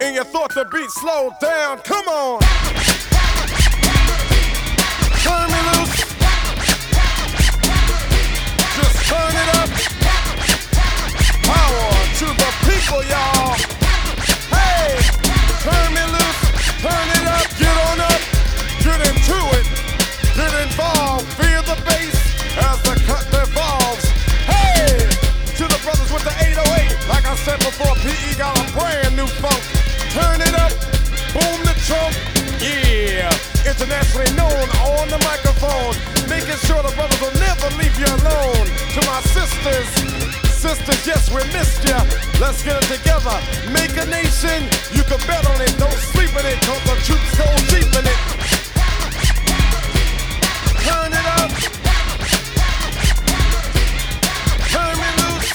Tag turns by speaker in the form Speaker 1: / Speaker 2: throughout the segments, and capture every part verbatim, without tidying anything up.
Speaker 1: and you thought the beat slowed down. Come on. Turn me loose. Just turn it up. Power to the people, y'all. Hey, turn me loose. Turn it up. Get on up. Get into it. Get involved. Feel the bass as the cut evolves. Hey, to the brothers with the eight oh eight. Like I said before, P E got a brand new funk. Turn it up. Boom the trunk. Yeah, internationally known on the microphone. Making sure the brothers will never leave you alone. To my sisters, sisters, yes, we missed ya. Let's get it together. Make a nation. You can bet on it. Don't sleep in it, cause the troops go deep in it. Turn it up. Turn me loose.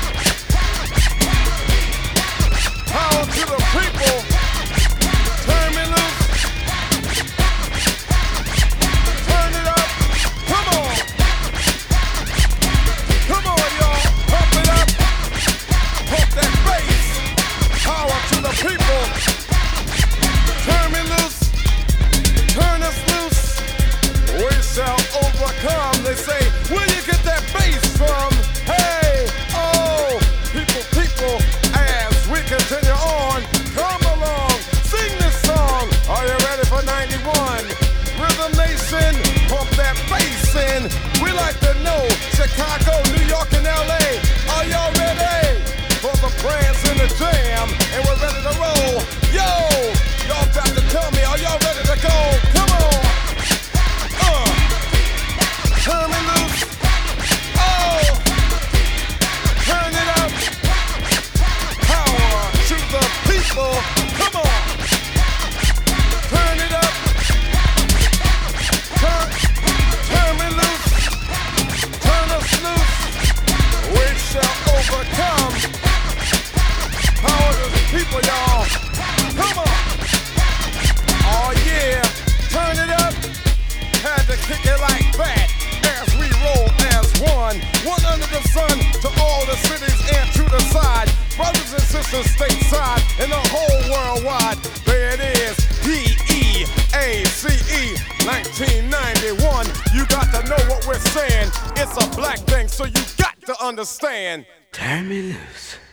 Speaker 1: Power to the people. Turn me loose. Turn it up. Come on. Come on, y'all. Pump it up. Pump that bass. Power to the people. Turn me loose. Turn us loose. We shall overcome. They say, where you get that bass from? Hey, oh, people, people, as we continue on, come along, sing this song. Are you ready for ninety-one? Rhythm Nation, pump that bass in. We like to know, Chicago, New York, and L A, are y'all ready for the prayers in the jam? And we're ready to roll. Yo, y'all got to tell me, are y'all ready to go? Come on. Uh, turn me loose. Oh, turn it up. Power to the people. Come on. Turn it up. Turn, turn me loose. Turn us loose. We shall overcome. Power to the people, y'all. Come on. Oh yeah. Turn it up. Had to kick it like that as we roll as one. One under the sun to all the cities and to the side. Brothers and sisters stateside and the whole worldwide. There it is, D E A C E, nineteen ninety-one. You got to know what we're saying. It's a black thing, so you got to understand.
Speaker 2: Turn me loose.